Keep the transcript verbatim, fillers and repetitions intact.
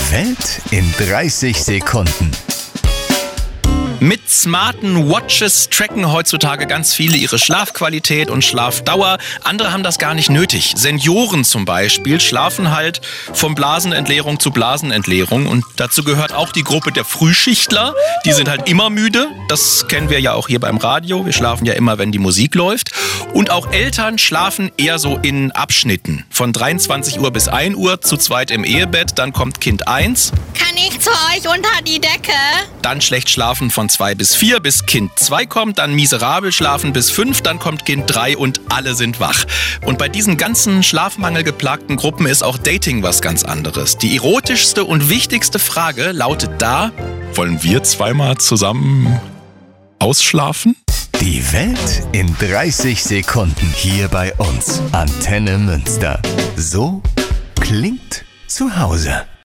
Die Welt in dreißig Sekunden. Mit smarten Watches tracken heutzutage ganz viele ihre Schlafqualität und Schlafdauer. Andere haben das gar nicht nötig. Senioren zum Beispiel schlafen halt von Blasenentleerung zu Blasenentleerung. Und dazu gehört auch die Gruppe der Frühschichtler. Die sind halt immer müde. Das kennen wir ja auch hier beim Radio. Wir schlafen ja immer, wenn die Musik läuft. Und auch Eltern schlafen eher so in Abschnitten. Von dreiundzwanzig Uhr bis ein Uhr, zu zweit im Ehebett. Dann kommt Kind eins. Kann ich zu euch unter die Decke? Dann schlecht schlafen von zwei bis vier, bis Kind zwei kommt, dann miserabel schlafen bis fünf, dann kommt Kind drei und alle sind wach. Und bei diesen ganzen schlafmangelgeplagten Gruppen ist auch Dating was ganz anderes. Die erotischste und wichtigste Frage lautet da: Wollen wir zweimal zusammen ausschlafen? Die Welt in dreißig Sekunden hier bei uns. Antenne Münster. So klingt zu Hause.